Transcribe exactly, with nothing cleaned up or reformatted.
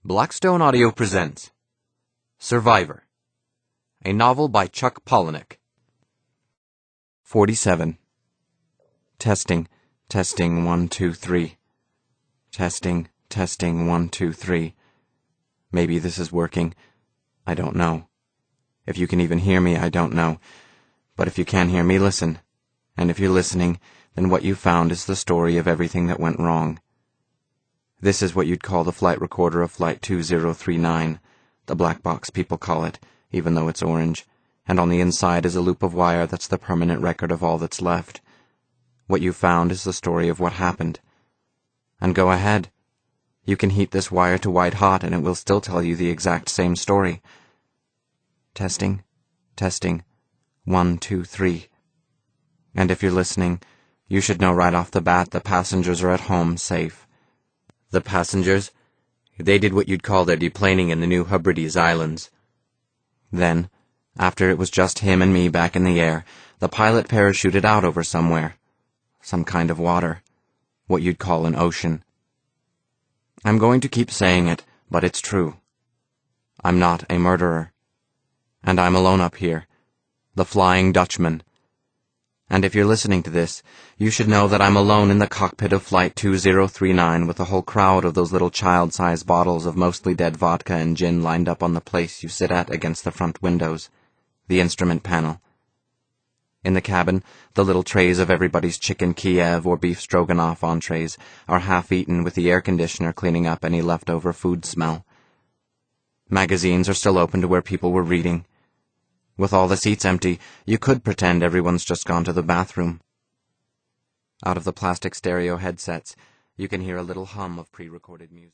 Blackstone Audio presents Survivor, a novel by Chuck Palahniuk. forty-seven. Testing, testing, one, two, three. Testing, testing, one, two, three. Maybe this is working. I don't know. If you can even hear me, I don't know. But if you can hear me, listen. And if you're listening, then what you found is the story of everything that went wrong. This is what you'd call the flight recorder of Flight two zero three nine, the black box people call it, even though it's orange, and on the inside is a loop of wire that's the permanent record of all that's left. What you found is the story of what happened. And go ahead. You can heat this wire to white hot and it will still tell you the exact same story. Testing, testing, one, two, three. And if you're listening, you should know right off the bat the passengers are at home safe. The passengers, they did what you'd call their deplaning in the New Hebrides Islands. Then, after it was just him and me back in the air, the pilot parachuted out over somewhere. Some kind of water. What you'd call an ocean. I'm going to keep saying it, but it's true. I'm not a murderer. And I'm alone up here. The Flying Dutchman. And if you're listening to this, you should know that I'm alone in the cockpit of Flight two zero three nine with a whole crowd of those little child-sized bottles of mostly dead vodka and gin lined up on the place you sit at against the front windows, the instrument panel. In the cabin, the little trays of everybody's chicken Kiev or beef stroganoff entrees are half-eaten with the air conditioner cleaning up any leftover food smell. Magazines are still open to where people were reading. With all the seats empty, you could pretend everyone's just gone to the bathroom. Out of the plastic stereo headsets, you can hear a little hum of pre-recorded music.